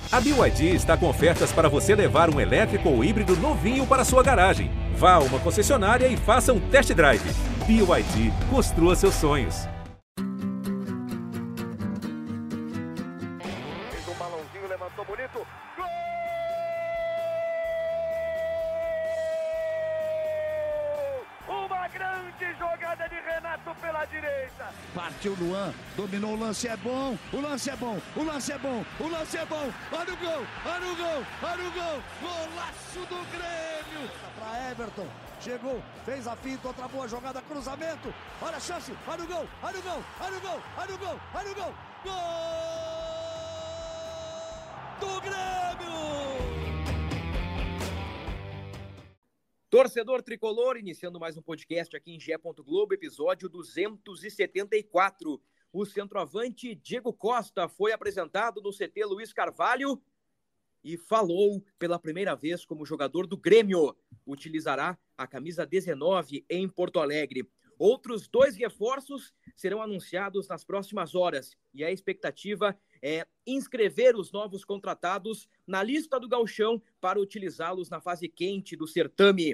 A BYD está com ofertas para você levar um elétrico ou híbrido novinho para sua garagem. Vá a uma concessionária e faça um test drive. BYD, construa seus sonhos. Fez um balãozinho, levantou bonito. Gol! Uma grande jogada de Renato pela direita. Partiu Luan, dominou o lance, é bom, o lance é bom, o lance é bom, o lance é bom. Olha o gol, olha o gol, olha o gol. Golaço do Grêmio. Para Everton, chegou, fez a finta, outra boa jogada, cruzamento. Olha a chance, olha o gol, olha o gol, olha o gol, olha o gol, olha o gol. Gol do Grêmio! Torcedor tricolor, iniciando mais um podcast aqui em GE. Globo, episódio 274. O centroavante Diego Costa foi apresentado no CT Luiz Carvalho e falou pela primeira vez como jogador do Grêmio. Utilizará a camisa 19 em Porto Alegre. Outros 2 reforços serão anunciados nas próximas horas e a expectativa é inscrever os novos contratados na lista do Gauchão para utilizá-los na fase quente do certame.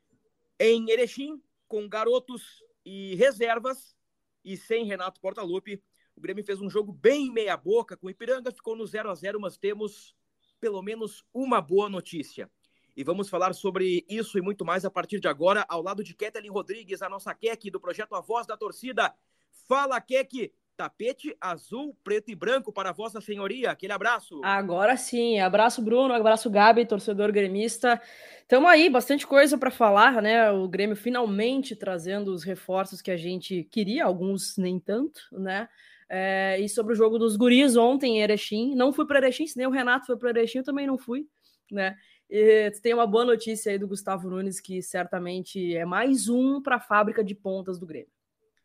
Em Erechim, com garotos e reservas e sem Renato Portaluppi, o Grêmio fez um jogo bem meia-boca com o Ipiranga, ficou no 0-0, mas temos pelo menos uma boa notícia. E vamos falar sobre isso e muito mais a partir de agora, ao lado de Ketelin Rodrigues, a nossa Kek do projeto A Voz da Torcida. Fala, Kek! Tapete azul, preto e branco para a Vossa Senhoria. Aquele abraço. Agora sim. Abraço, Bruno. Abraço, Gabi, torcedor gremista. Tamo aí, bastante coisa para falar, né? O Grêmio finalmente trazendo os reforços que a gente queria, alguns nem tanto, né? E sobre o jogo dos guris ontem em Erechim. Não fui para Erechim, se nem o Renato foi para Erechim, eu também não fui, né? E tem uma boa notícia aí do Gustavo Nunes, que certamente é mais um para a fábrica de pontas do Grêmio.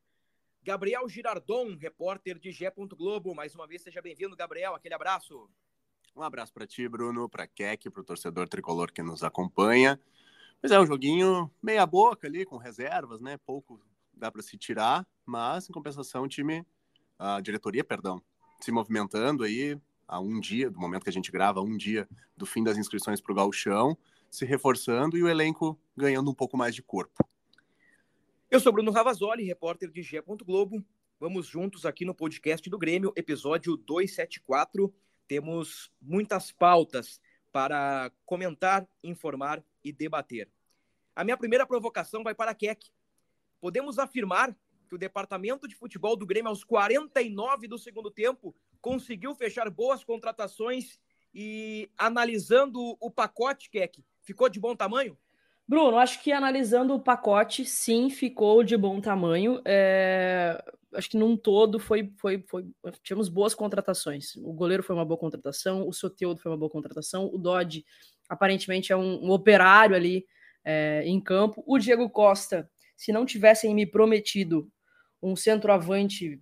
Gabriel Girardon, repórter de GE. Globo. Mais uma vez, seja bem-vindo, Gabriel. Aquele abraço. Um abraço para ti, Bruno, para Kek, para o torcedor tricolor que nos acompanha. Mas é um joguinho meia boca ali, com reservas, né? Pouco dá para se tirar, mas em compensação a diretoria, se movimentando aí há um dia, do momento que a gente grava, um dia do fim das inscrições para o Gauchão, se reforçando e o elenco ganhando um pouco mais de corpo. Eu sou Bruno Ravazoli, repórter de GE. Globo. Vamos juntos aqui no podcast do Grêmio, episódio 274. Temos muitas pautas para comentar, informar e debater. A minha primeira provocação vai para a Kek. Podemos afirmar que o departamento de futebol do Grêmio, aos 49 do segundo tempo, conseguiu fechar boas contratações e, analisando o pacote, Kek, ficou de bom tamanho? Bruno, acho que analisando o pacote, sim, ficou de bom tamanho. Acho que num todo tivemos boas contratações. O goleiro foi uma boa contratação, o Soteldo foi uma boa contratação, o Dodge aparentemente é um operário ali em campo. O Diego Costa, se não tivessem me prometido um centroavante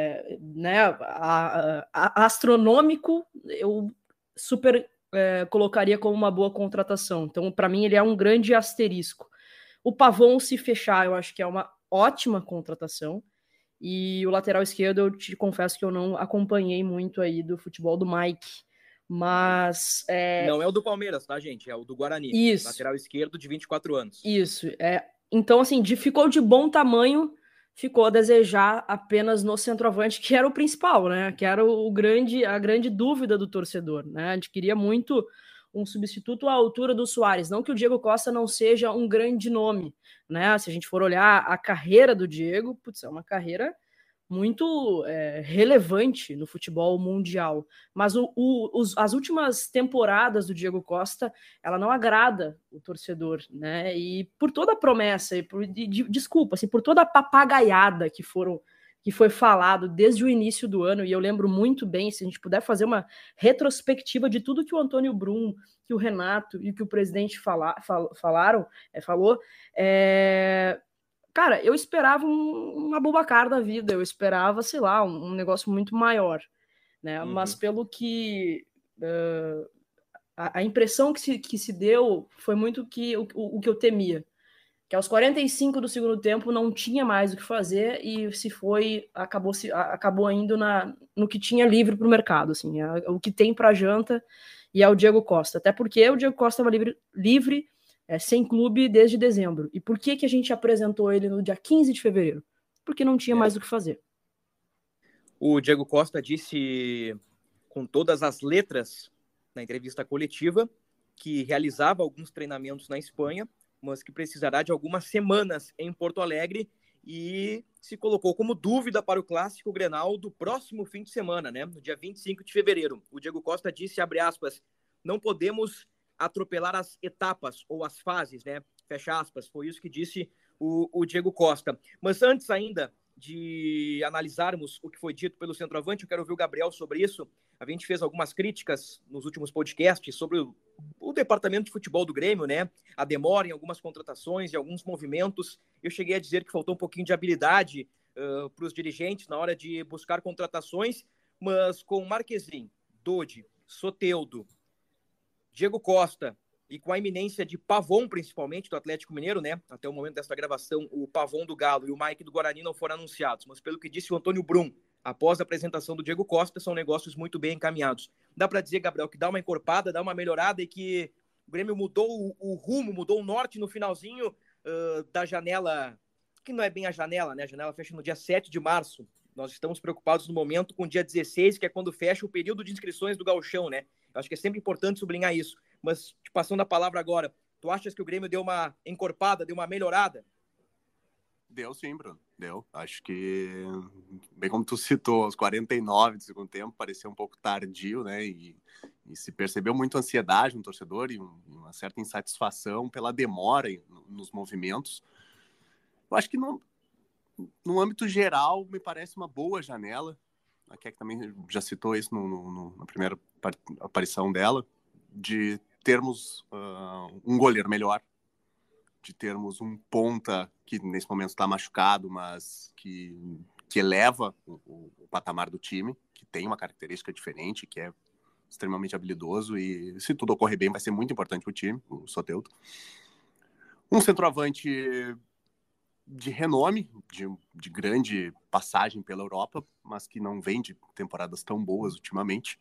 astronômico, eu super colocaria como uma boa contratação. Então, para mim, ele é um grande asterisco. O Pavon, se fechar, eu acho que é uma ótima contratação. E o lateral esquerdo, eu te confesso que eu não acompanhei muito aí do futebol do Mike. Mas... Não é o do Palmeiras, tá, gente? É o do Guarani. Isso. Lateral esquerdo de 24 anos. Isso. Então, assim, ficou de bom tamanho, ficou a desejar apenas no centroavante, que era o principal, né? Que era a grande dúvida do torcedor, né? A gente queria muito um substituto à altura do Suárez. Não que o Diego Costa não seja um grande nome, né? Se a gente for olhar a carreira do Diego, é uma carreira muito relevante no futebol mundial. Mas as últimas temporadas do Diego Costa, ela não agrada o torcedor, né? E por toda a promessa, por toda a papagaiada que foi falado desde o início do ano, e eu lembro muito bem, se a gente puder fazer uma retrospectiva de tudo que o Antônio Brum, que o Renato e que o presidente falou, cara, eu esperava um Aboubacar da vida, eu esperava, sei lá, um negócio muito maior, né? Uhum. Mas pelo que... a impressão que se deu foi muito o que eu temia. que aos 45 do segundo tempo não tinha mais o que fazer e acabou indo no que tinha livre para o mercado, assim, o que tem para janta, e é o Diego Costa. Até porque o Diego Costa estava livre sem clube desde dezembro. E por que a gente apresentou ele no dia 15 de fevereiro? Porque não tinha mais o que fazer. O Diego Costa disse com todas as letras na entrevista coletiva que realizava alguns treinamentos na Espanha, mas que precisará de algumas semanas em Porto Alegre, e se colocou como dúvida para o Clássico Grenal do próximo fim de semana, né? No dia 25 de fevereiro. O Diego Costa disse, abre aspas, não podemos atropelar as etapas ou as fases, né? Fecha aspas, foi isso que disse o Diego Costa. Mas antes ainda de analisarmos o que foi dito pelo centroavante, eu quero ouvir o Gabriel sobre isso. A gente fez algumas críticas nos últimos podcasts sobre o departamento de futebol do Grêmio, né? A demora em algumas contratações e alguns movimentos. Eu cheguei a dizer que faltou um pouquinho de habilidade para os dirigentes na hora de buscar contratações, mas com Marquezin, Dodi, Soteldo, Diego Costa e com a iminência de Pavon, principalmente, do Atlético Mineiro, né? Até o momento dessa gravação, o Pavon do Galo e o Mike do Guarani não foram anunciados, mas pelo que disse o Antônio Brum, após a apresentação do Diego Costa, são negócios muito bem encaminhados. Dá para dizer, Gabriel, que dá uma encorpada, dá uma melhorada e que o Grêmio mudou o rumo, mudou o norte no finalzinho da janela, que não é bem a janela, né? A janela fecha no dia 7 de março. Nós estamos preocupados no momento com o dia 16, que é quando fecha o período de inscrições do Gauchão, né? Eu acho que é sempre importante sublinhar isso. Mas, te passando a palavra agora, tu achas que o Grêmio deu uma encorpada, deu uma melhorada? Deu sim, Bruno. Deu. Acho que, bem como tu citou, aos 49 do segundo tempo, parecia um pouco tardio, né? E se percebeu muito ansiedade no torcedor e uma certa insatisfação pela demora nos movimentos. Eu acho que no âmbito geral, me parece uma boa janela. A Keck também já citou isso na primeira aparição dela, de termos um goleiro melhor, de termos um ponta que nesse momento está machucado, mas que eleva o patamar do time, que tem uma característica diferente, que é extremamente habilidoso e, se tudo ocorrer bem, vai ser muito importante para o time, o Soteldo. Um centroavante de renome, de grande passagem pela Europa, mas que não vem de temporadas tão boas ultimamente.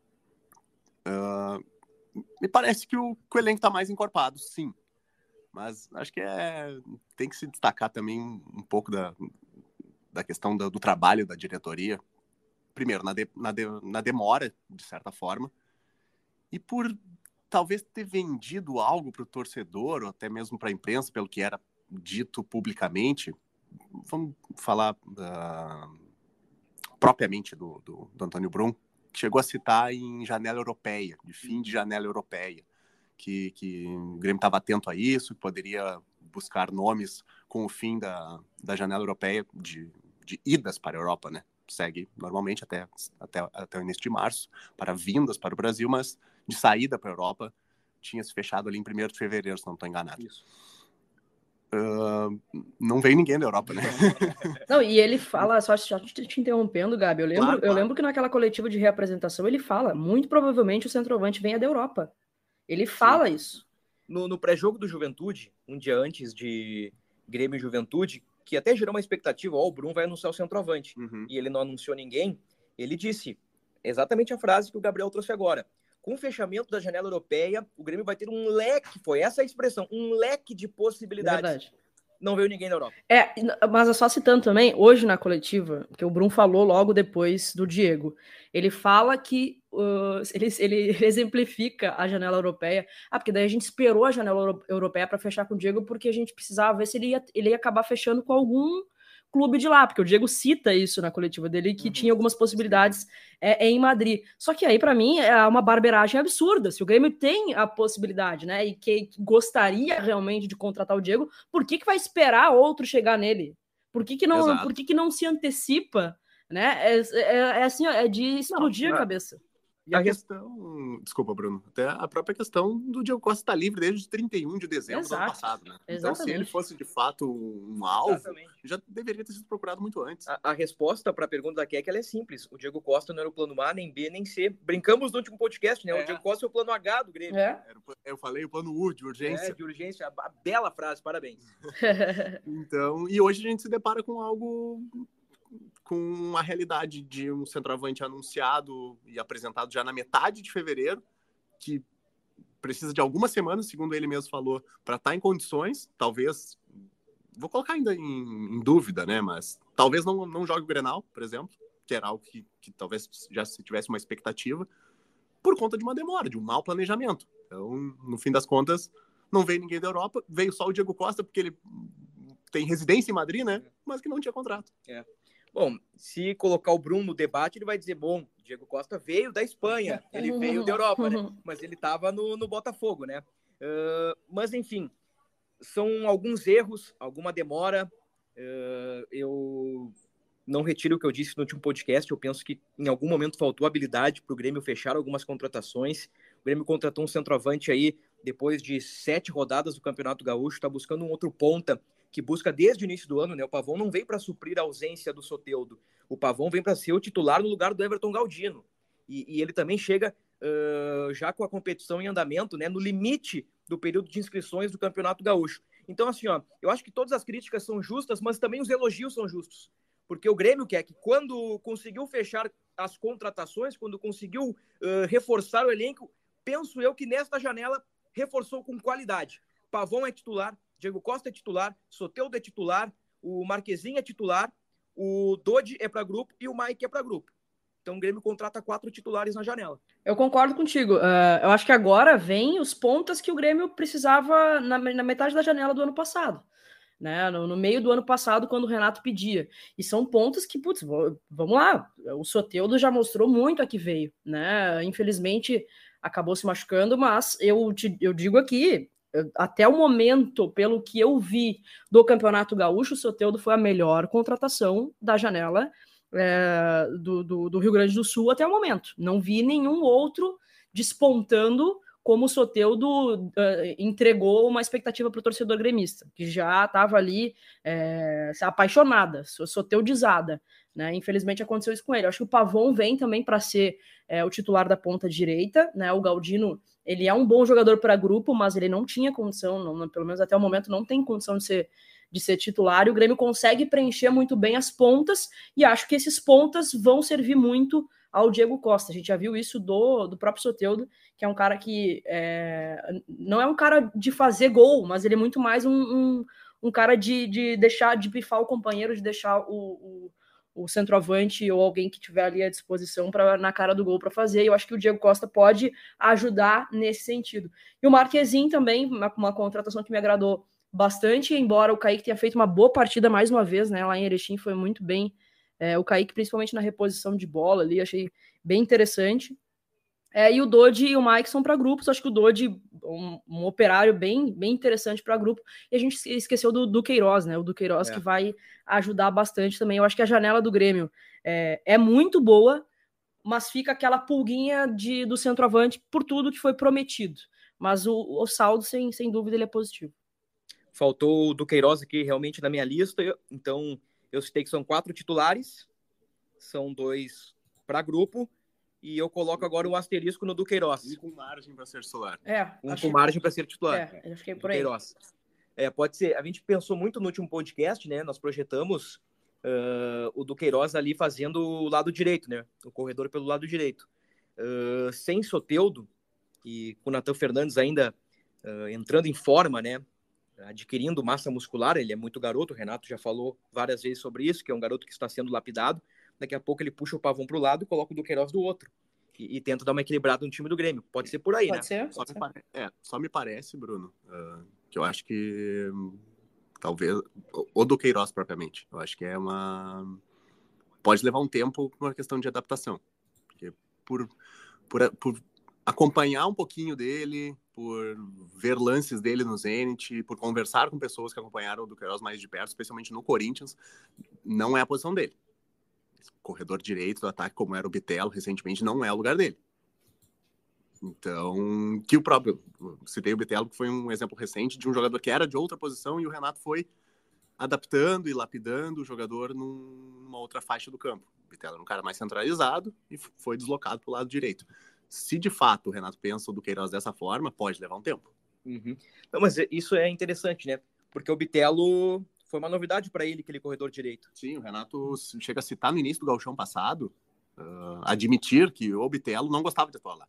Me parece que o elenco está mais encorpado, sim. Mas acho que tem que se destacar também um pouco da questão do trabalho da diretoria. Primeiro, na demora, de certa forma, e por talvez ter vendido algo para o torcedor, ou até mesmo para a imprensa, pelo que era dito publicamente. Vamos falar propriamente do Antônio Brum, que chegou a citar em janela europeia, de fim de janela europeia, que o Grêmio estava atento a isso, que poderia buscar nomes com o fim da janela europeia de idas para a Europa, né? Segue normalmente até o início de março, para vindas para o Brasil, mas de saída para a Europa tinha se fechado ali em 1º de fevereiro, se não estou enganado. Isso. Não veio ninguém da Europa, né? Não, e ele fala, só te interrompendo, Gabi, eu lembro que naquela coletiva de reapresentação ele fala, muito provavelmente o centroavante venha da Europa. Ele fala isso. No pré-jogo do Juventude, um dia antes de Grêmio e Juventude, que até gerou uma expectativa, o Brum vai anunciar o centroavante, e ele não anunciou ninguém, ele disse exatamente a frase que o Gabriel trouxe agora. Com o fechamento da janela europeia, o Grêmio vai ter um leque, foi essa a expressão, um leque de possibilidades. Verdade. Não veio ninguém da Europa. Mas só citando também, hoje na coletiva, que o Brum falou logo depois do Diego, ele fala que ele exemplifica a janela europeia. Porque daí a gente esperou a janela europeia para fechar com o Diego, porque a gente precisava ver se ele ia acabar fechando com algum clube de lá, porque o Diego cita isso na coletiva dele, que tinha algumas possibilidades em Madrid. Só que aí, para mim, é uma barbeiragem absurda. Se o Grêmio tem a possibilidade, né, e que gostaria realmente de contratar o Diego, por que vai esperar outro chegar nele? Por que não se antecipa, né? Assim, é de explodir a cabeça. E a questão Desculpa, Bruno. Até a própria questão do Diego Costa estar livre desde 31 de dezembro do ano passado, né? Então, se ele fosse de fato um alvo, já deveria ter sido procurado muito antes. A resposta para a pergunta da Keck, ela é simples. O Diego Costa não era o plano A, nem B, nem C. Brincamos no último podcast, né? O Diego Costa é o plano H do Grêmio. Eu falei o plano U, de urgência. De urgência. A bela frase, parabéns. Então, e hoje a gente se depara com algo... com a realidade de um centroavante anunciado e apresentado já na metade de fevereiro, que precisa de algumas semanas, segundo ele mesmo falou, para estar em condições, talvez, vou colocar ainda em dúvida, né, mas talvez não jogue o Grenal, por exemplo, que era algo que talvez já se tivesse uma expectativa, por conta de uma demora, de um mau planejamento. Então, no fim das contas, não veio ninguém da Europa, veio só o Diego Costa, porque ele tem residência em Madrid, né, mas que não tinha contrato. Bom, se colocar o Bruno no debate, ele vai dizer, bom, Diego Costa veio da Espanha, ele veio da Europa, né? Mas ele estava no Botafogo, né? Mas, enfim, são alguns erros, alguma demora. Eu não retiro o que eu disse no último podcast, eu penso que em algum momento faltou habilidade para o Grêmio fechar algumas contratações. O Grêmio contratou um centroavante aí, depois de 7 rodadas do Campeonato Gaúcho, está buscando um outro ponta, que busca desde o início do ano, né? O Pavão não vem para suprir a ausência do Soteldo. O Pavão vem para ser o titular no lugar do Everton Galdino. E ele também chega já com a competição em andamento, né? No limite do período de inscrições do Campeonato Gaúcho. Então, assim, ó, eu acho que todas as críticas são justas, mas também os elogios são justos. Porque o Grêmio quer que quando conseguiu fechar as contratações, quando conseguiu reforçar o elenco, penso eu que nesta janela reforçou com qualidade. Pavão é titular, Diego Costa é titular, Soteldo é titular, o Marquezinho é titular, o Dodi é para grupo e o Mike é para grupo. Então o Grêmio contrata 4 titulares na janela. Eu concordo contigo. Eu acho que agora vem os pontas que o Grêmio precisava na metade da janela do ano passado. Né? No meio do ano passado, quando o Renato pedia. E são pontas que, putz, vamos lá, o Soteldo já mostrou muito a que veio. Né? Infelizmente, acabou se machucando, mas eu digo aqui, até o momento, pelo que eu vi do Campeonato Gaúcho, o Soteldo foi a melhor contratação da janela do Rio Grande do Sul até o momento. Não vi nenhum outro despontando como o Soteldo entregou uma expectativa para o torcedor gremista, que já estava ali apaixonada, soteldizada. Né? Infelizmente aconteceu isso com ele. Eu acho que o Pavão vem também para ser o titular da ponta direita. Né? O Galdino, ele é um bom jogador para grupo, mas ele não tinha condição, pelo menos até o momento, não tem condição de ser titular. E o Grêmio consegue preencher muito bem as pontas, e acho que esses pontas vão servir muito ao Diego Costa. A gente já viu isso do próprio Soteldo, que é um cara que não é um cara de fazer gol, mas ele é muito mais um cara de deixar, de pifar o companheiro, de deixar o centroavante ou alguém que tiver ali à disposição na cara do gol para fazer. E eu acho que o Diego Costa pode ajudar nesse sentido. E o Marquezinho também, uma contratação que me agradou bastante, embora o Kaique tenha feito uma boa partida mais uma vez, né? Lá em Erechim foi muito bem. O Kaique, principalmente na reposição de bola ali, achei bem interessante. E o Dodi e o Mike são para grupos. Acho que o Dodi, um operário bem interessante para grupo. E a gente esqueceu do Queiroz, né? O do Queiroz que vai ajudar bastante também. Eu acho que a janela do Grêmio é muito boa, mas fica aquela pulguinha do centroavante por tudo que foi prometido. Mas o saldo, sem dúvida, ele é positivo. Faltou o do Queiroz aqui realmente na minha lista, então eu citei que são 4 titulares, são 2 para grupo, e eu coloco agora um asterisco no do Queiroz. E com margem para ser titular. Com margem para ser titular. Acho que é por aí. Queiroz. Pode ser. A gente pensou muito no último podcast, né? Nós projetamos o do Queiroz ali fazendo o lado direito, né? O corredor pelo lado direito. Sem Soteldo e com o Nathan Fernandes ainda entrando em forma, né? Adquirindo massa muscular, ele é muito garoto, o Renato já falou várias vezes sobre isso, que é um garoto que está sendo lapidado. Daqui a pouco ele puxa o Pavão para o lado e coloca o do Queiroz do outro. E tenta dar uma equilibrada no time do Grêmio. Pode ser por aí, pode né? Ser. Só me parece, Bruno, que eu acho que talvez o do Queiroz propriamente. Eu acho que pode levar um tempo por uma questão de adaptação. Porque por acompanhar um pouquinho dele, por ver lances dele no Zenit, por conversar com pessoas que acompanharam o do Queiroz mais de perto, especialmente no Corinthians, não é a posição dele. Corredor direito do ataque, como era o Bitelo recentemente, não é o lugar dele. Então, que o próprio, citei o Bitelo, que foi um exemplo recente de um jogador que era de outra posição e o Renato foi adaptando e lapidando o jogador numa outra faixa do campo. O Bitelo era um cara mais centralizado e foi deslocado para o lado direito. Se de fato o Renato pensa o Duqueiroz dessa forma, pode levar um tempo. Uhum. Não, mas isso é interessante, né? Porque o Bitelo foi uma novidade para ele, aquele corredor direito. Sim, o Renato chega a citar no início do gauchão passado, admitir que o Bitelo não gostava de atuar lá.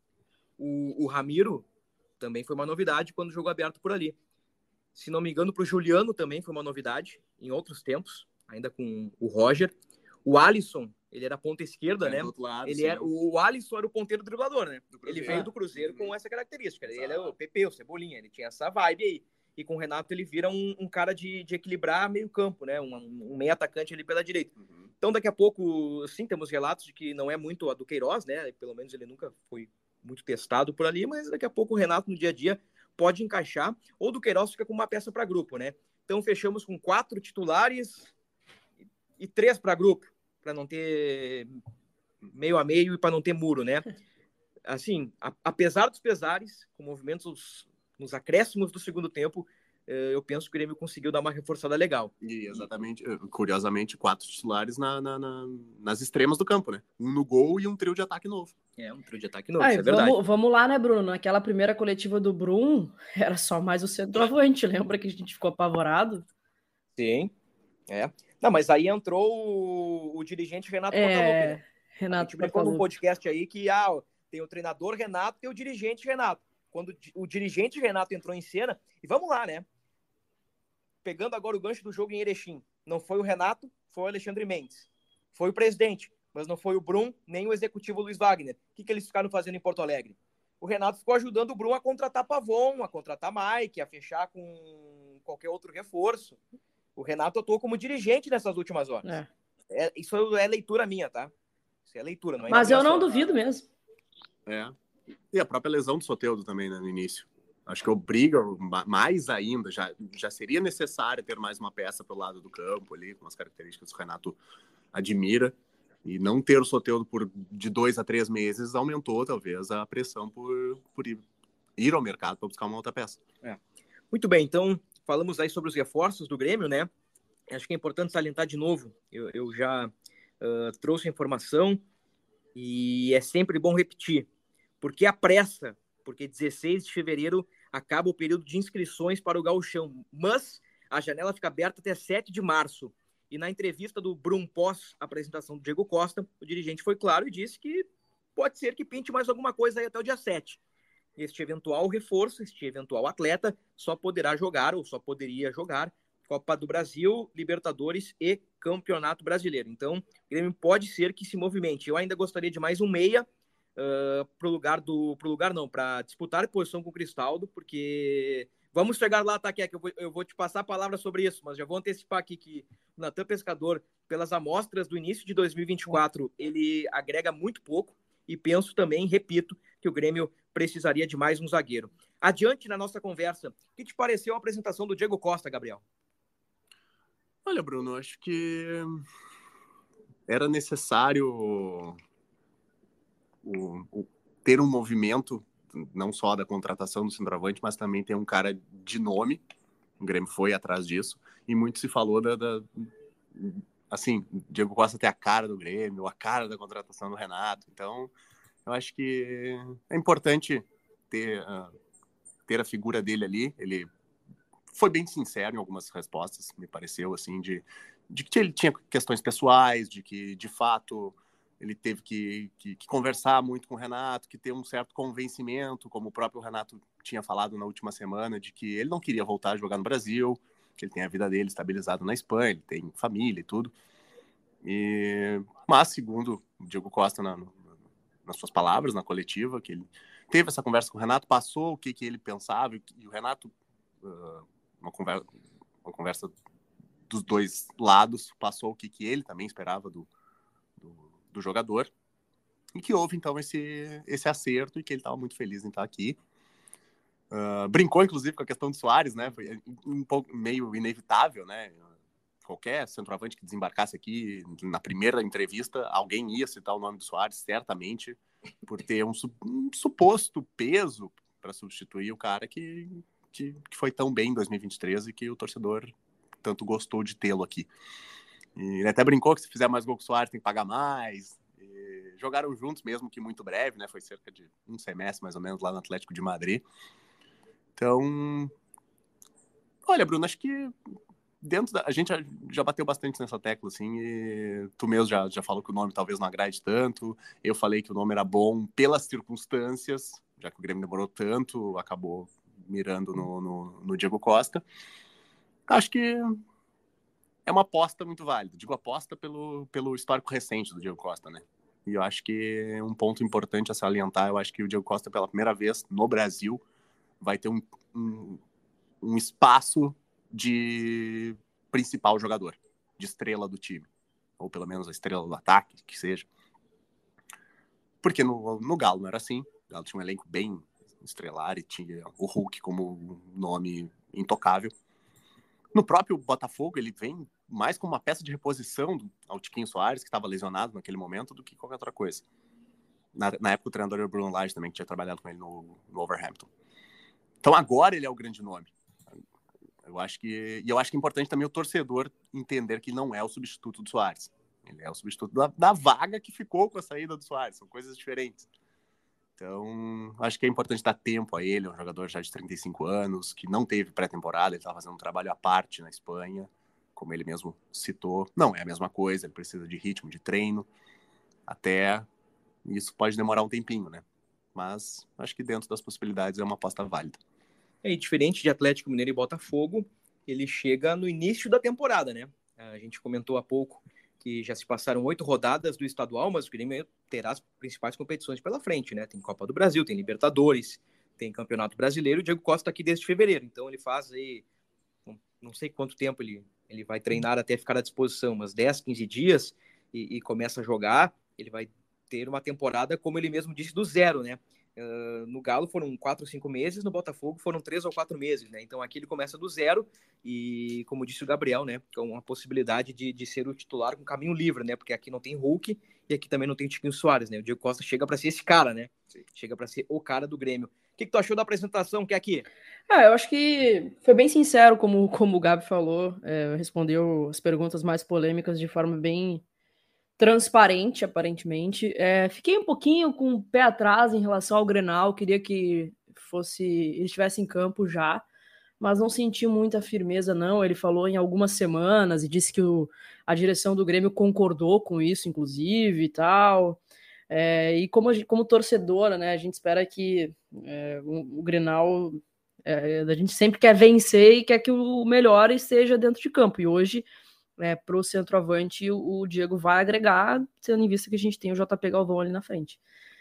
O Ramiro também foi uma novidade quando jogou aberto por ali. Se não me engano, para o Juliano também foi uma novidade em outros tempos, ainda com o Roger. O Alisson, ele era ponta esquerda, né? Do outro lado, o Alisson era o ponteiro driblador, né? Ele veio do Cruzeiro com essa característica. Ele é o PP, o Cebolinha, ele tinha essa vibe aí. E com o Renato ele vira um cara de equilibrar meio campo, né? Um meio atacante ali pela direita. Uhum. Então daqui a pouco, sim, temos relatos de que não é muito a do Queiroz, né? Pelo menos ele nunca foi muito testado por ali, mas daqui a pouco o Renato no dia a dia pode encaixar, ou do Queiroz fica com uma peça para grupo, né? Então fechamos com 4 titulares e 3 para grupo, para não ter meio a meio e para não ter muro, né? Assim, apesar dos pesares, com movimentos nos acréscimos do segundo tempo, eu penso que o Grêmio conseguiu dar uma reforçada legal. E exatamente, curiosamente, 4 titulares nas extremas do campo, né? Um no gol e um trio de ataque novo. Um trio de ataque novo, isso é verdade. Vamos lá, né, Bruno? Naquela primeira coletiva do Brum, era só mais o centroavante, lembra que a gente ficou apavorado? Sim, Não, mas aí entrou o dirigente Renato Portaluppi, né? Renato a gente brincou num podcast aí que tem o treinador Renato e o dirigente Renato. Quando o dirigente Renato entrou em cena, e vamos lá, né? Pegando agora o gancho do jogo em Erechim, não foi o Renato, foi o Alexandre Mendes. Foi o presidente, mas não foi o Brum, nem o executivo Luiz Wagner. O que eles ficaram fazendo em Porto Alegre? O Renato ficou ajudando o Brum a contratar Pavon, a contratar Mike, a fechar com qualquer outro reforço. O Renato atuou como dirigente nessas últimas horas. Isso é leitura minha, tá? Isso é leitura, não é? Mas eu não duvido mesmo. E a própria lesão do Soteldo também, né, no início. Acho que obriga mais ainda, já seria necessário ter mais uma peça pelo lado do campo ali, com as características que o Renato admira, e não ter o Soteldo de 2 a 3 meses aumentou, talvez, a pressão por ir ao mercado para buscar uma outra peça. Muito bem, então, falamos aí sobre os reforços do Grêmio, né? Acho que é importante salientar de novo, eu já trouxe a informação, e é sempre bom repetir, porque a pressa, porque 16 de fevereiro acaba o período de inscrições para o Gauchão, mas a janela fica aberta até 7 de março. E na entrevista do Brum pós apresentação do Diego Costa, o dirigente foi claro e disse que pode ser que pinte mais alguma coisa aí até o dia 7. Este eventual reforço, este eventual atleta só poderá jogar ou só poderia jogar Copa do Brasil, Libertadores e Campeonato Brasileiro. Então, o Grêmio pode ser que se movimente. Eu ainda gostaria de mais um meia para disputar posição com o Cristaldo, porque vamos chegar lá, tá, que eu vou te passar a palavra sobre isso, mas já vou antecipar aqui que o Natan Pescador, pelas amostras do início de 2024, ele agrega muito pouco, e penso também, repito, que o Grêmio precisaria de mais um zagueiro. Adiante na nossa conversa, o que te pareceu a apresentação do Diego Costa, Gabriel? Olha, Bruno, acho que era necessário ter um movimento, não só da contratação do centroavante, mas também ter um cara de nome. O Grêmio foi atrás disso, e muito se falou assim, Diego Costa tem a cara do Grêmio, a cara da contratação do Renato. Então, eu acho que é importante ter a figura dele ali. Ele foi bem sincero em algumas respostas, me pareceu, assim, de que ele tinha questões pessoais, de que, de fato, ele teve que conversar muito com o Renato, que ter um certo convencimento, como o próprio Renato tinha falado na última semana, de que ele não queria voltar a jogar no Brasil, que ele tem a vida dele estabilizada na Espanha, ele tem família e tudo. Mas, segundo o Diego Costa, nas suas palavras, na coletiva, que ele teve essa conversa com o Renato, passou o que ele pensava, e o Renato, uma conversa dos dois lados, passou o que ele também esperava do jogador, e que houve, então, esse acerto, e que ele estava muito feliz em estar aqui. Brincou, inclusive, com a questão do Soares, né? Foi um pouco meio inevitável, né? qualquer centroavante que desembarcasse aqui, na primeira entrevista, alguém ia citar o nome do Soares, certamente, por ter um suposto peso para substituir o cara que foi tão bem em 2023 e que o torcedor tanto gostou de tê-lo aqui. E ele até brincou que se fizer mais gol que o Soares tem que pagar mais. E jogaram juntos mesmo, que muito breve, né? Foi cerca de um semestre, mais ou menos, lá no Atlético de Madrid. Então, olha, Bruno, acho que a gente já bateu bastante nessa tecla, assim, e tu mesmo já falou que o nome talvez não agrade tanto. Eu falei que o nome era bom pelas circunstâncias, já que o Grêmio demorou tanto, acabou mirando no Diego Costa. Acho que é uma aposta muito válida. Digo aposta pelo histórico recente do Diego Costa, né? E eu acho que um ponto importante a salientar, eu acho que o Diego Costa, pela primeira vez no Brasil, vai ter um espaço de principal jogador, de estrela do time. Ou pelo menos a estrela do ataque, que seja. Porque no Galo não era assim. O Galo tinha um elenco bem estrelar e tinha o Hulk como nome intocável. No próprio Botafogo, ele vem mais como uma peça de reposição ao Tiquinho Soares, que estava lesionado naquele momento, do que qualquer outra coisa. Na época, o treinador era o Bruno Lage também, que tinha trabalhado com ele no Wolverhampton. Então, agora ele é o grande nome. Eu acho que é importante também o torcedor entender que não é o substituto do Soares. Ele é o substituto da vaga que ficou com a saída do Soares. São coisas diferentes. Então, acho que é importante dar tempo a ele, um jogador já de 35 anos, que não teve pré-temporada, ele estava fazendo um trabalho à parte na Espanha, como ele mesmo citou. Não é a mesma coisa, ele precisa de ritmo, de treino, até isso pode demorar um tempinho, né? Mas acho que dentro das possibilidades é uma aposta válida. E diferente de Atlético Mineiro e Botafogo, ele chega no início da temporada, né? A gente comentou há pouco que já se passaram 8 rodadas do estadual, mas o Grêmio terá as principais competições pela frente, né? Tem Copa do Brasil, tem Libertadores, tem Campeonato Brasileiro. O Diego Costa está aqui desde fevereiro, então ele faz aí, não sei quanto tempo ele vai treinar até ficar à disposição, umas 10, 15 dias, e começa a jogar. Ele vai ter uma temporada, como ele mesmo disse, do zero, né? No Galo foram 4 ou 5 meses, no Botafogo foram 3 ou 4 meses, né? Então aqui ele começa do zero e, como disse o Gabriel, né, com uma possibilidade de ser o titular com caminho livre, né? Porque aqui não tem Hulk e aqui também não tem o Tiquinho Soares, né? O Diego Costa chega para ser esse cara, né? Chega para ser o cara do Grêmio. O que tu achou da apresentação, que é aqui? Eu acho que foi bem sincero, como o Gabi falou, respondeu as perguntas mais polêmicas de forma bem transparente, aparentemente. Fiquei um pouquinho com o pé atrás em relação ao Grenal, queria que ele estivesse em campo já, mas não senti muita firmeza, não. Ele falou em algumas semanas e disse que a direção do Grêmio concordou com isso, inclusive, e tal. E como torcedora, né, a gente espera que o Grenal, a gente sempre quer vencer e quer que o melhor esteja dentro de campo, e hoje para o centroavante, o Diego vai agregar, tendo em vista que a gente tem o JP Galvão ali na frente.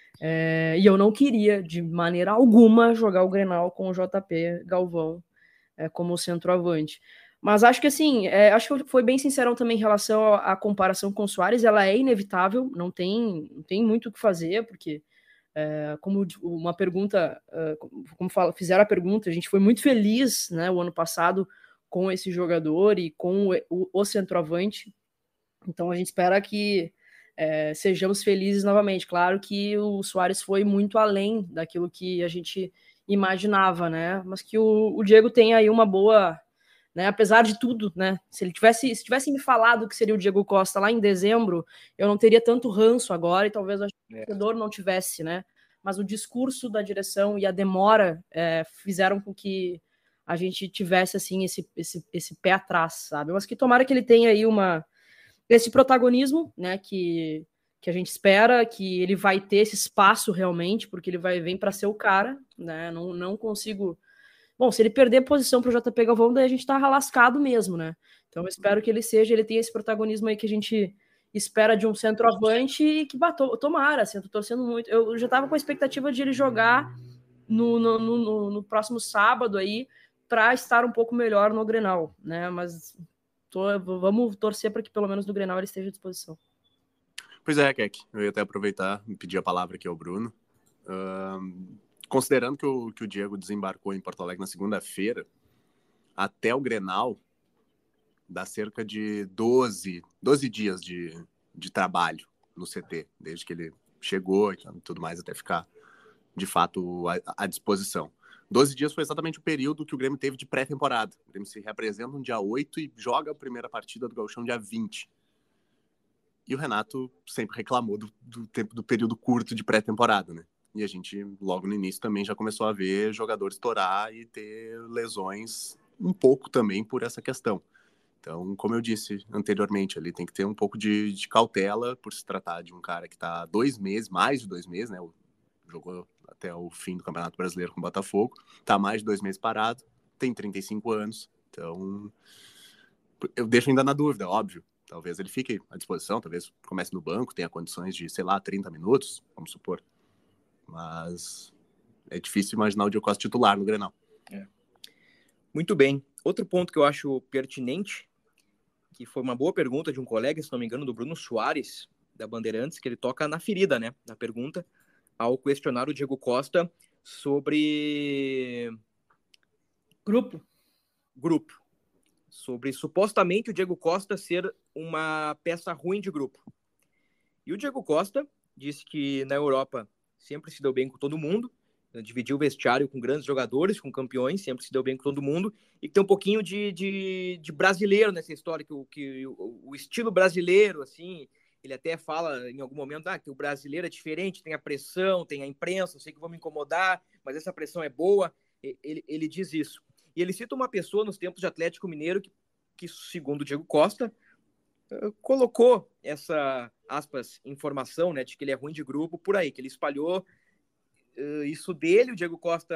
E eu não queria, de maneira alguma, jogar o Grenal com o JP Galvão como centroavante. Mas acho que assim, acho que foi bem sincero também em relação à comparação com o Soares. Ela é inevitável, não tem muito o que fazer, porque como uma pergunta, fizeram a pergunta, a gente foi muito feliz, né, o ano passado com esse jogador e com o centroavante. Então a gente espera que sejamos felizes novamente. Claro que o Soares foi muito além daquilo que a gente imaginava, né? Mas que o Diego tem aí uma boa, né? Apesar de tudo, né? Se tivesse me falado que seria o Diego Costa lá em dezembro, eu não teria tanto ranço agora, e talvez o torcedor não tivesse, né? Mas o discurso da direção e a demora fizeram com que a gente tivesse, assim, esse pé atrás, sabe? Mas que tomara que ele tenha aí esse protagonismo, né, que a gente espera, que ele vai ter esse espaço realmente, porque ele vem para ser o cara, né? Não consigo... Bom, se ele perder a posição para o JP Galvão, daí a gente tá lascado mesmo, né? Então eu espero que ele tenha esse protagonismo aí que a gente espera de um centroavante e que tomara, assim, eu tô torcendo muito. Eu já tava com a expectativa de ele jogar no próximo sábado aí, para estar um pouco melhor no Grenal, né? Mas vamos torcer para que pelo menos no Grenal ele esteja à disposição. Pois é, Keck, eu ia até aproveitar e pedir a palavra aqui ao Bruno. Considerando que o Diego desembarcou em Porto Alegre na segunda-feira, até o Grenal, dá cerca de 12 dias de trabalho no CT, desde que ele chegou e tudo mais, até ficar, de fato, à disposição. 12 dias foi exatamente o período que o Grêmio teve de pré-temporada. O Grêmio se reapresenta no dia 8 e joga a primeira partida do Gauchão dia 20. E o Renato sempre reclamou do tempo do período curto de pré-temporada, né? E a gente, logo no início, também já começou a ver jogadores estourar e ter lesões um pouco também por essa questão. Então, como eu disse anteriormente, ali tem que ter um pouco de cautela por se tratar de um cara que está 2 meses, mais de 2 meses, né? Jogou até o fim do Campeonato Brasileiro com o Botafogo, está mais de 2 meses parado, tem 35 anos, então eu deixo ainda na dúvida, óbvio. Talvez ele fique à disposição, talvez comece no banco, tenha condições de, sei lá, 30 minutos, vamos supor. Mas é difícil imaginar o Diego Costa titular no Grenal. Muito bem. Outro ponto que eu acho pertinente, que foi uma boa pergunta de um colega, se não me engano, do Bruno Soares, da Bandeirantes, que ele toca na ferida, né? Na pergunta, ao questionar o Diego Costa sobre... Grupo. Sobre supostamente o Diego Costa ser uma peça ruim de grupo. E o Diego Costa disse que na Europa sempre se deu bem com todo mundo, dividiu o vestiário com grandes jogadores, com campeões, sempre se deu bem com todo mundo, e que tem um pouquinho de brasileiro nessa história, que o estilo brasileiro, assim, ele até fala em algum momento que o brasileiro é diferente, tem a pressão, tem a imprensa, eu sei que vou me incomodar, mas essa pressão é boa, ele diz isso. E ele cita uma pessoa nos tempos de Atlético Mineiro que segundo o Diego Costa, colocou essa, aspas, informação, né, de que ele é ruim de grupo por aí, que ele espalhou isso dele, o Diego Costa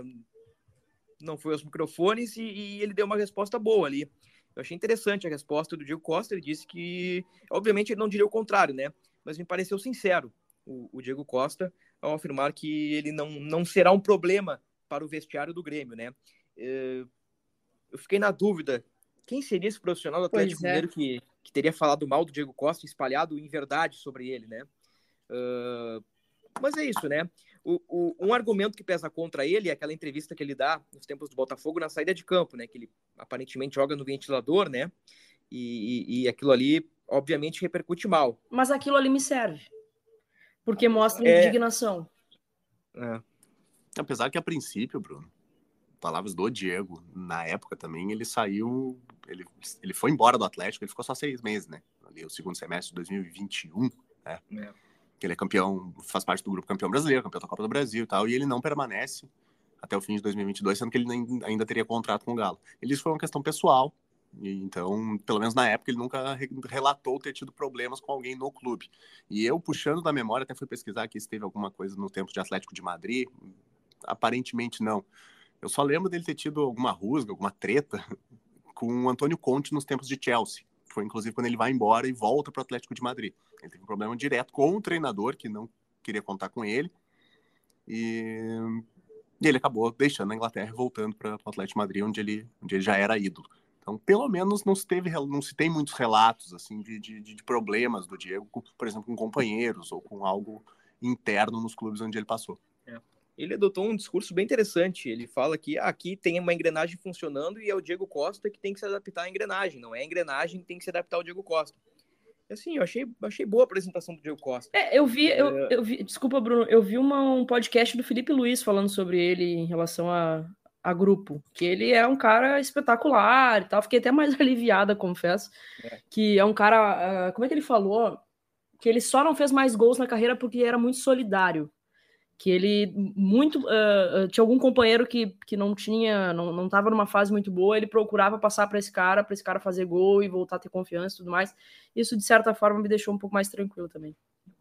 não foi aos microfones e ele deu uma resposta boa ali. Eu achei interessante a resposta do Diego Costa, ele disse que, obviamente ele não diria o contrário, né, mas me pareceu sincero o Diego Costa ao afirmar que ele não será um problema para o vestiário do Grêmio, né. Eu fiquei na dúvida, quem seria esse profissional do Atlético Mineiro que teria falado mal do Diego Costa, espalhado em verdade sobre ele, né? Mas é isso, né? Um argumento que pesa contra ele é aquela entrevista que ele dá nos tempos do Botafogo na saída de campo, né? Que ele aparentemente joga no ventilador, né? E aquilo ali, obviamente, repercute mal. Mas aquilo ali me serve, porque mostra indignação. Apesar que, a princípio, Bruno, palavras do Diego, na época também, ele saiu, ele foi embora do Atlético, ele ficou só 6 meses, né? Ali o segundo semestre de 2021, né? Ele é campeão, faz parte do grupo campeão brasileiro, campeão da Copa do Brasil e tal, e ele não permanece até o fim de 2022, sendo que ele ainda teria contrato com o Galo. Ele disse que foi uma questão pessoal, e então, pelo menos na época, ele nunca relatou ter tido problemas com alguém no clube. E eu, puxando da memória, até fui pesquisar aqui se teve alguma coisa no tempo de Atlético de Madrid, aparentemente não. Eu só lembro dele ter tido alguma rusga, alguma treta com o Antônio Conte nos tempos de Chelsea. Foi, inclusive, quando ele vai embora e volta para o Atlético de Madrid. Ele teve um problema direto com o treinador, que não queria contar com ele. E ele acabou deixando a Inglaterra e voltando para o Atlético de Madrid, onde ele já era ídolo. Então, pelo menos, não se tem muitos relatos assim, de problemas do Diego, por exemplo, com companheiros ou com algo interno nos clubes onde ele passou. Ele adotou um discurso bem interessante. Ele fala que aqui tem uma engrenagem funcionando e é o Diego Costa que tem que se adaptar à engrenagem. Não é a engrenagem que tem que se adaptar ao Diego Costa. Assim, eu achei boa a apresentação do Diego Costa. Eu vi, desculpa, Bruno, eu vi um podcast do Felipe Luiz falando sobre ele em relação a grupo, que ele é um cara espetacular e tal. Fiquei até mais aliviada, confesso, que é um cara, como é que ele falou? Que ele só não fez mais gols na carreira porque era muito solidário. Que ele tinha algum companheiro que não estava numa fase muito boa, ele procurava passar para esse cara fazer gol e voltar a ter confiança e tudo mais. Isso, de certa forma, me deixou um pouco mais tranquilo também.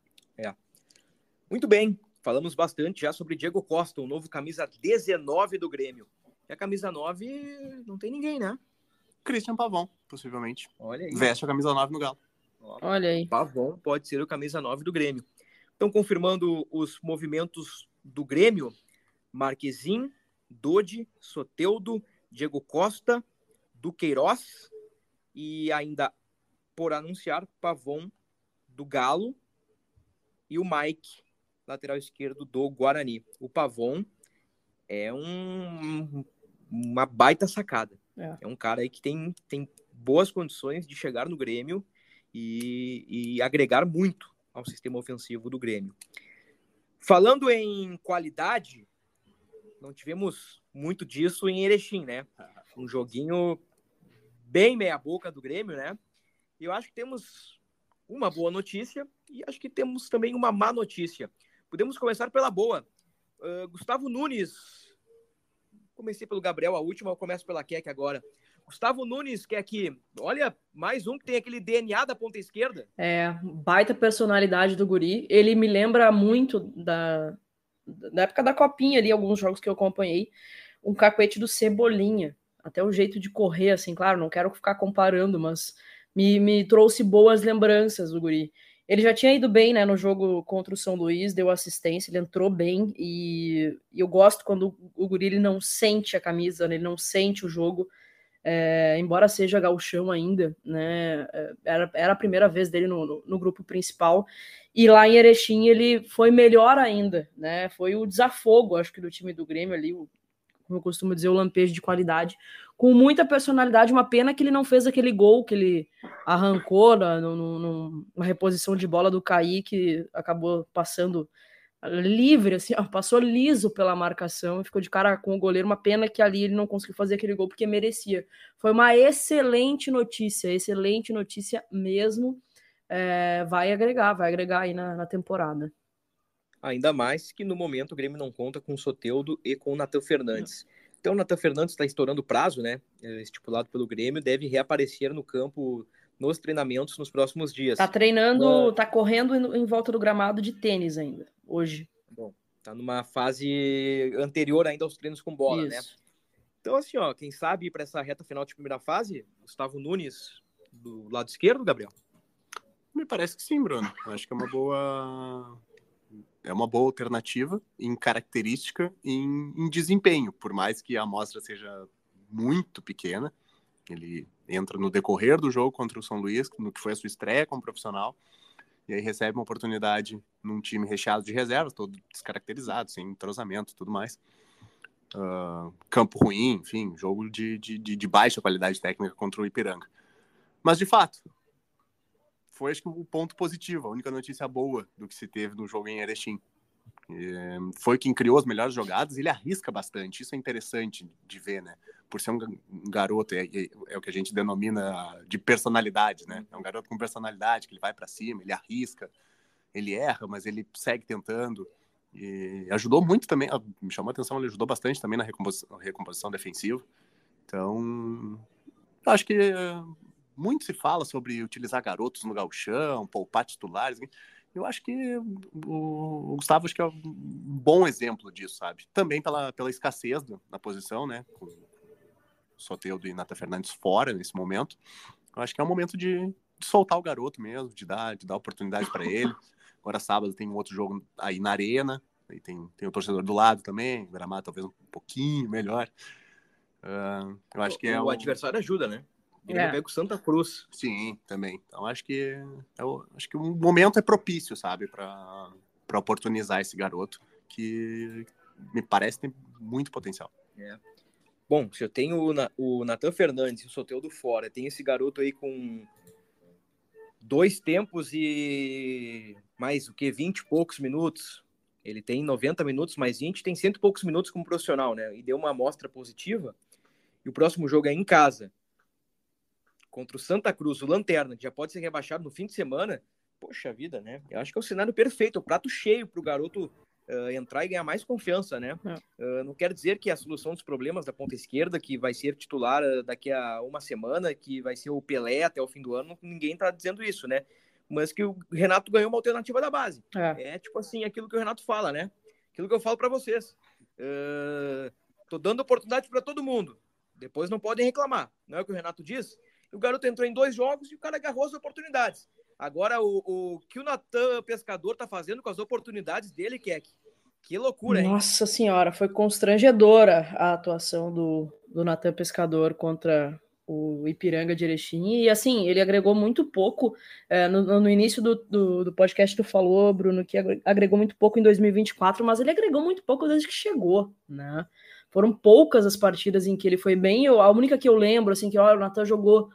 Muito bem, falamos bastante já sobre Diego Costa, o novo camisa 19 do Grêmio. E a camisa 9 não tem ninguém, né? Christian Pavão, possivelmente. Olha aí. Veste a camisa 9 no Galo. Olha aí. Pavão pode ser o camisa 9 do Grêmio. Então, confirmando os movimentos do Grêmio, Marquezin, Dodi, Soteldo, Diego Costa, Duqueiroz e ainda, por anunciar, Pavão do Galo e o Mike, lateral esquerdo do Guarani. O Pavão é uma baita sacada. É um cara aí que tem boas condições de chegar no Grêmio e agregar muito ao sistema ofensivo do Grêmio. Falando em qualidade, não tivemos muito disso em Erechim, né? Um joguinho bem meia-boca do Grêmio, né? E eu acho que temos uma boa notícia e acho que temos também uma má notícia. Podemos começar pela boa. Gustavo Nunes, comecei pelo Gabriel, a última, eu começo pela Keck agora. Gustavo Nunes, que é aqui, olha, mais um que tem aquele DNA da ponta esquerda. Baita personalidade do guri. Ele me lembra muito da época da Copinha ali, alguns jogos que eu acompanhei, um cacuete do Cebolinha. Até o jeito de correr, assim, claro, não quero ficar comparando, mas me trouxe boas lembranças do guri. Ele já tinha ido bem, né, no jogo contra o São Luís, deu assistência, ele entrou bem, e eu gosto quando o guri ele não sente a camisa, né, ele não sente o jogo, embora seja gauchão ainda, né, era a primeira vez dele no grupo principal, e lá em Erechim ele foi melhor ainda, né, foi o desafogo, acho que do time do Grêmio ali, como eu costumo dizer, o lampejo de qualidade, com muita personalidade. Uma pena que ele não fez aquele gol que ele arrancou numa reposição de bola do Kaique, acabou passando livre, assim, passou liso pela marcação e ficou de cara com o goleiro. Uma pena que ali ele não conseguiu fazer aquele gol porque merecia. Foi uma excelente notícia mesmo. Vai agregar aí na temporada. Ainda mais que no momento o Grêmio não conta com o Soteldo e com o Natan Fernandes. Então o Natan Fernandes está estourando o prazo, né? Estipulado pelo Grêmio, deve reaparecer no campo nos treinamentos nos próximos dias. Tá treinando, tá correndo em volta do gramado de tênis ainda, hoje. Bom, tá numa fase anterior ainda aos treinos com bola, né? Então assim, ó, quem sabe para essa reta final de primeira fase, Gustavo Nunes do lado esquerdo, Gabriel? Me parece que sim, Bruno. Acho que é uma boa alternativa em característica e em desempenho, por mais que a amostra seja muito pequena. Ele entra no decorrer do jogo contra o São Luís, no que foi a sua estreia como profissional, e aí recebe uma oportunidade num time recheado de reservas, todo descaracterizado, sem entrosamento e tudo mais. Campo ruim, enfim, jogo de baixa qualidade técnica contra o Ipiranga. Mas, de fato, foi, acho que, o ponto positivo, a única notícia boa do que se teve no jogo em Erechim. Foi quem criou as melhores jogadas, ele arrisca bastante, isso é interessante de ver, né? Por ser um garoto, é o que a gente denomina de personalidade, né? É um garoto com personalidade, que ele vai para cima, ele arrisca, ele erra, mas ele segue tentando. E ajudou muito também, me chamou a atenção, ele ajudou bastante também na recomposição defensiva. Então, acho que muito se fala sobre utilizar garotos no gauchão, poupar titulares. Eu acho que o Gustavo acho que é um bom exemplo disso, sabe? Também pela escassez na posição, né? Com o Soteldo e Natan Fernandes fora nesse momento. Eu acho que é um momento de soltar o garoto mesmo, de dar oportunidade para ele. Agora sábado tem um outro jogo aí na Arena, aí tem o torcedor do lado também, o gramado talvez um pouquinho melhor. Eu acho que o adversário ajuda, né? Ele vai com o Santa Cruz. Sim, também. Então acho que o momento é propício, sabe, para oportunizar esse garoto, que me parece ter muito potencial. Bom, se eu tenho o Natan Fernandes e o Soteldo fora, tem esse garoto aí com 2 tempos e mais 20 e poucos minutos. Ele tem 90 minutos mais 20, tem 100 e poucos minutos como profissional, né? E deu uma amostra positiva. E o próximo jogo é em casa, contra o Santa Cruz, o Lanterna, que já pode ser rebaixado no fim de semana. Poxa vida, né? Eu acho que é o cenário perfeito, o prato cheio para o garoto entrar e ganhar mais confiança, né? Não quero dizer que a solução dos problemas da ponta esquerda, que vai ser titular daqui a uma semana, que vai ser o Pelé até o fim do ano, ninguém tá dizendo isso, né? Mas que o Renato ganhou uma alternativa da base. É tipo assim, aquilo que o Renato fala, né? Aquilo que eu falo para vocês. Tô dando oportunidade para todo mundo. Depois não podem reclamar. Não é o que o Renato diz? O garoto entrou em 2 jogos e o cara agarrou as oportunidades. Agora, o que o Natan Pescador tá fazendo com as oportunidades dele, que loucura, hein? Nossa senhora, foi constrangedora a atuação do Natan Pescador contra o Ipiranga de Erechim. E assim, ele agregou muito pouco. No início do podcast tu falou, Bruno, que agregou muito pouco em 2024, mas ele agregou muito pouco desde que chegou, né? Foram poucas as partidas em que ele foi bem. A única que eu lembro, assim, que o Natan jogou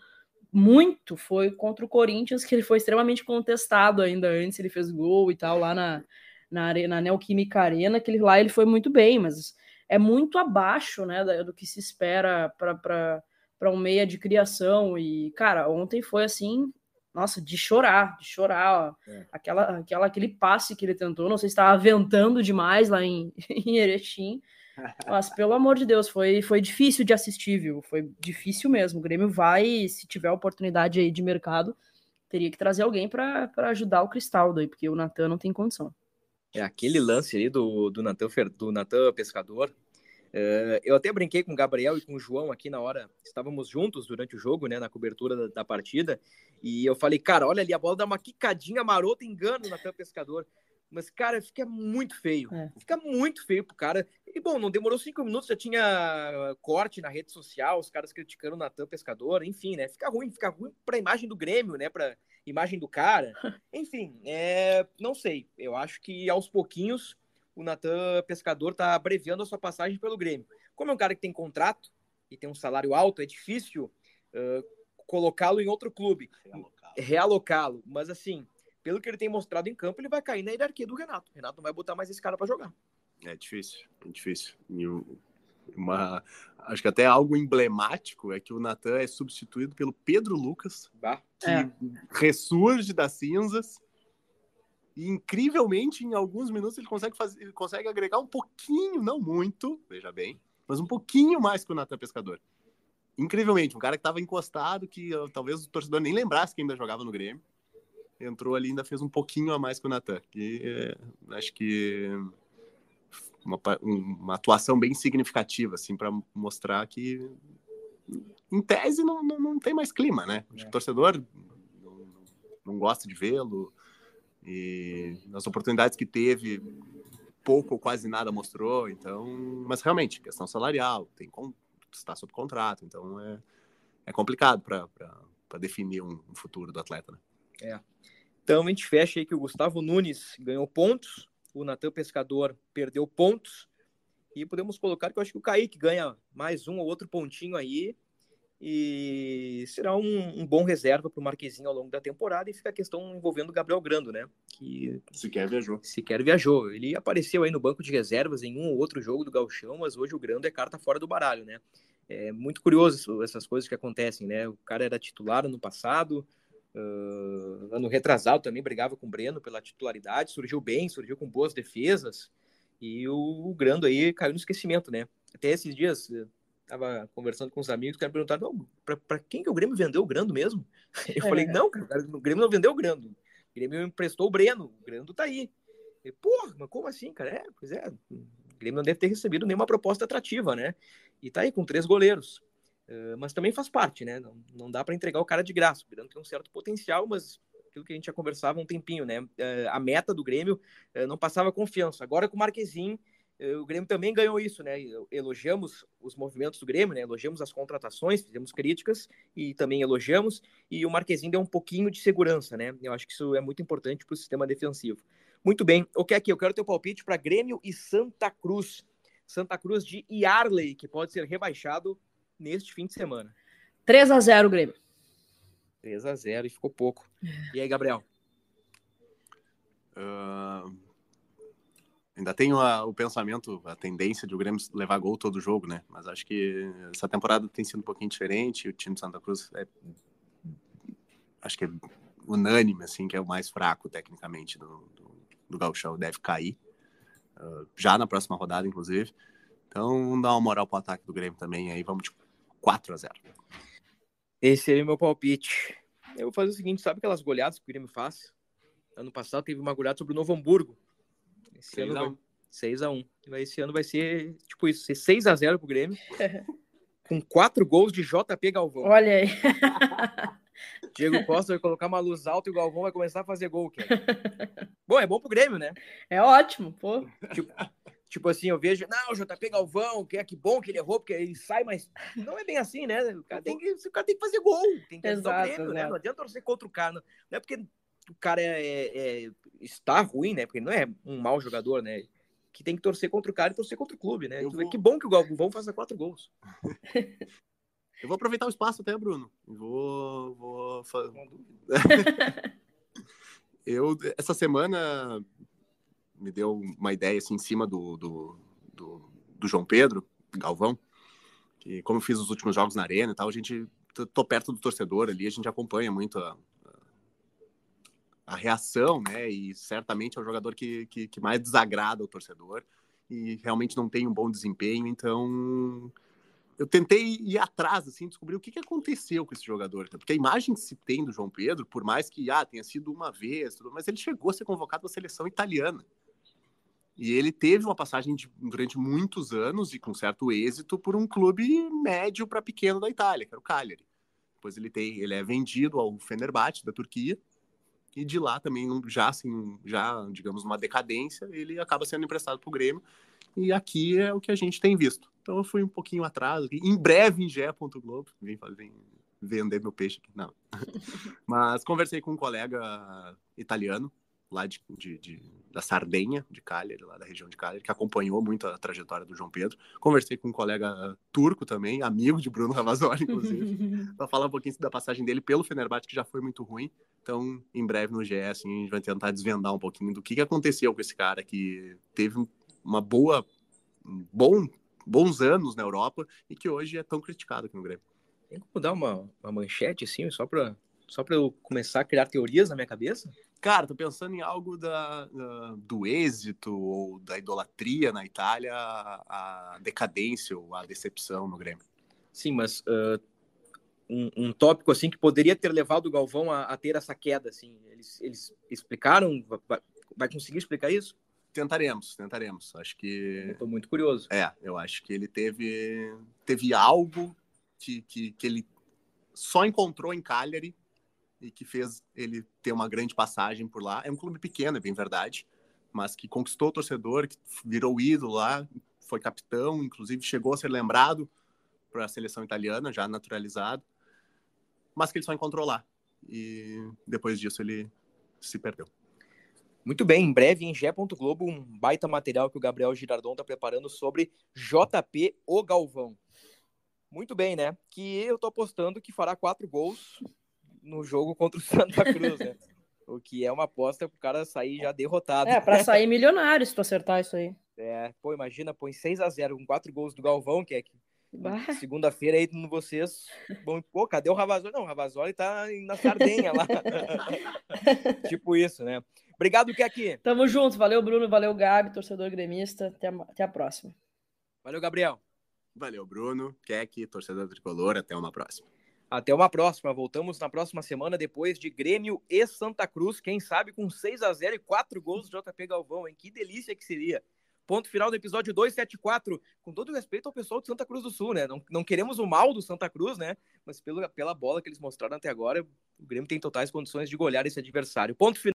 muito foi contra o Corinthians, que ele foi extremamente contestado ainda antes, ele fez gol e tal, lá na Neoquímica Arena, que lá ele foi muito bem, mas é muito abaixo, né, do que se espera para um meia de criação. E, cara, ontem foi assim, nossa, de chorar, ó. Aquele passe que ele tentou, não sei se estava ventando demais lá em Erechim, mas pelo amor de Deus, foi difícil de assistir, viu? Foi difícil mesmo. O Grêmio vai, se tiver oportunidade aí de mercado, teria que trazer alguém para ajudar o Cristaldo aí, porque o Natan não tem condição. Aquele lance ali do Natan Pescador. Eu até brinquei com o Gabriel e com o João aqui na hora, estávamos juntos durante o jogo, né, na cobertura da partida, e eu falei, cara, olha ali, a bola dá uma quicadinha marota, engana o Natan Pescador. Mas, cara, fica muito feio. Fica muito feio pro cara. E, bom, não demorou 5 minutos, já tinha corte na rede social, os caras criticando o Natan Pescador, enfim, né? Fica ruim pra imagem do Grêmio, né? Pra imagem do cara. Enfim, não sei. Eu acho que, aos pouquinhos, o Natan Pescador tá abreviando a sua passagem pelo Grêmio. Como é um cara que tem contrato e tem um salário alto, é difícil colocá-lo em outro clube. Realocá-lo. Mas, assim, pelo que ele tem mostrado em campo, ele vai cair na hierarquia do Renato. O Renato não vai botar mais esse cara para jogar. É difícil. E acho que até algo emblemático é que o Natan é substituído pelo Pedro Lucas, que ressurge das cinzas e, incrivelmente, em alguns minutos ele consegue agregar um pouquinho, não muito, veja bem, mas um pouquinho mais que o Natan Pescador. Incrivelmente, um cara que estava encostado, que talvez o torcedor nem lembrasse que ainda jogava no Grêmio. Entrou ali e ainda fez um pouquinho a mais que o Natan. Acho que uma atuação bem significativa, assim, para mostrar que, em tese, não tem mais clima, né? Acho que o torcedor não gosta de vê-lo, e nas oportunidades que teve, pouco ou quase nada mostrou. Então, mas realmente, questão salarial, está sob contrato, então é complicado para definir um futuro do atleta, né? Então a gente fecha aí que o Gustavo Nunes ganhou pontos, o Natan Pescador perdeu pontos, e podemos colocar que eu acho que o Kaique ganha mais um ou outro pontinho aí, e será um bom reserva para o Marquezinho ao longo da temporada. E fica a questão envolvendo o Gabriel Grando, né? Que sequer viajou. Ele apareceu aí no banco de reservas em um ou outro jogo do Gauchão, mas hoje o Grando é carta fora do baralho, né? É muito curioso essas coisas que acontecem, né? O cara era titular no passado, ano retrasado também brigava com o Breno pela titularidade, surgiu com boas defesas, e o Grando aí caiu no esquecimento, né? Até esses dias tava conversando com os amigos que me perguntaram, para quem que o Grêmio vendeu o Grando mesmo? Eu falei, não, cara, o Grêmio não vendeu o Grando, o Grêmio emprestou o Breno, o Grando tá aí. E, porra, mas como assim, cara? Pois é, o Grêmio não deve ter recebido nenhuma proposta atrativa, né? E tá aí com 3 goleiros. Mas também faz parte, né? Não dá para entregar o cara de graça. O Grêmio tem um certo potencial, mas aquilo que a gente já conversava há um tempinho, né? A meta do Grêmio não passava confiança. Agora com o Marquezinho, o Grêmio também ganhou isso, né? Elogiamos os movimentos do Grêmio, né? Elogiamos as contratações, fizemos críticas e também elogiamos. E o Marquezinho deu um pouquinho de segurança, né? Eu acho que isso é muito importante para o sistema defensivo. Muito bem. Ok, aqui eu quero ter o palpite para Grêmio e Santa Cruz. Santa Cruz de Yarley, que pode ser rebaixado neste fim de semana. 3-0 Grêmio. 3-0 e ficou pouco. E aí, Gabriel? Ainda tenho o pensamento, a tendência de o Grêmio levar gol todo jogo, né? Mas acho que essa temporada tem sido um pouquinho diferente. O time de Santa Cruz acho que é unânime, assim, que é o mais fraco tecnicamente do Gauchão. Deve cair já na próxima rodada, inclusive. Então, vamos dar uma moral pro ataque do Grêmio também. Aí vamos de 4-0. Esse aí é o meu palpite. Eu vou fazer o seguinte, sabe aquelas goleadas que o Grêmio faz? Ano passado teve uma goleada sobre o Novo Hamburgo. Esse ano vai 6-1. Esse ano vai ser, tipo isso, ser 6-0 pro Grêmio. Com 4 gols de JP Galvão. Olha aí. Diego Costa vai colocar uma luz alta e o Galvão vai começar a fazer gol, cara. Bom, é bom pro Grêmio, né? É ótimo, pô. Tipo assim, eu vejo, não, o JP Galvão, que bom que ele errou, porque ele sai, mas não é bem assim, né? O cara tem que fazer gol, tem que ajudar o Grêmio, né? Não adianta torcer contra o cara. Não é porque o cara está ruim, né? Porque ele não é um mau jogador, né? Que tem que torcer contra o cara e torcer contra o clube, né? Que bom que o Galvão faça 4 gols. Eu vou aproveitar o espaço até, Bruno. Vou fazer uma dúvida. Essa semana me deu uma ideia assim, em cima do João Pedro, Galvão, que como eu fiz os últimos jogos na Arena e tal, tô perto do torcedor ali, a gente acompanha muito a reação, né? E certamente é o jogador que mais desagrada o torcedor e realmente não tem um bom desempenho, então eu tentei ir atrás, assim, descobrir o que aconteceu com esse jogador, porque a imagem que se tem do João Pedro, por mais que tenha sido uma vez, mas ele chegou a ser convocado para a seleção italiana. E ele teve uma passagem durante muitos anos e com certo êxito por um clube médio para pequeno da Itália, que era o Cagliari. Depois ele é vendido ao Fenerbahçe da Turquia e de lá também, já digamos, uma decadência, ele acaba sendo emprestado para o Grêmio. E aqui é o que a gente tem visto. Então eu fui um pouquinho atrás. Em breve em ge.globo. Vim vender meu peixe aqui. Não. Mas conversei com um colega italiano, lá da Sardenha, de Cagliari, lá da região de Cagliari, que acompanhou muito a trajetória do João Pedro. Conversei com um colega turco também, amigo de Bruno Ravazoli, inclusive, para falar um pouquinho da passagem dele pelo Fenerbahçe, que já foi muito ruim. Então, em breve no GE, assim, a gente vai tentar desvendar um pouquinho do que aconteceu com esse cara, que teve uma bons anos na Europa e que hoje é tão criticado aqui no Grêmio. Tem como dar uma manchete, assim, só para eu começar a criar teorias na minha cabeça? Cara, tô pensando em algo do êxito ou da idolatria na Itália, a decadência ou a decepção no Grêmio. Sim, mas um tópico assim que poderia ter levado o Galvão a ter essa queda, assim, eles explicaram? Vai conseguir explicar isso? Tentaremos. Acho que... Eu tô muito curioso. Eu acho que ele teve algo que ele só encontrou em Cagliari e que fez ele ter uma grande passagem por lá. É um clube pequeno, é bem verdade, mas que conquistou o torcedor, que virou ídolo lá, foi capitão, inclusive chegou a ser lembrado para a seleção italiana, já naturalizado, mas que ele só encontrou lá. E depois disso ele se perdeu. Muito bem, em breve em ge.globo, um baita material que o Gabriel Girardon está preparando sobre JP o Galvão. Muito bem, né? Que eu tô apostando que fará 4 gols no jogo contra o Santa Cruz, né? O que é uma aposta pro cara sair já derrotado. Pra sair milionário se tu acertar isso aí. Imagina, põe 6-0 com 4 gols do Galvão, que é que segunda-feira aí vocês vão, cadê o Ravazoli? Não, o Ravazoli tá na Sardenha lá. Tipo isso, né? Obrigado, Keki. Tamo junto. Valeu, Bruno. Valeu, Gabi, torcedor gremista. Até a próxima. Valeu, Gabriel. Valeu, Bruno. Keki, torcedor tricolor. Até uma próxima. Até uma próxima. Voltamos na próxima semana, depois de Grêmio e Santa Cruz. Quem sabe com 6-0 e 4 gols do JP Galvão, hein? Que delícia que seria. Ponto final do episódio 274. Com todo respeito ao pessoal de Santa Cruz do Sul, né? Não queremos o mal do Santa Cruz, né? Mas pela bola que eles mostraram até agora, o Grêmio tem totais condições de golear esse adversário. Ponto final.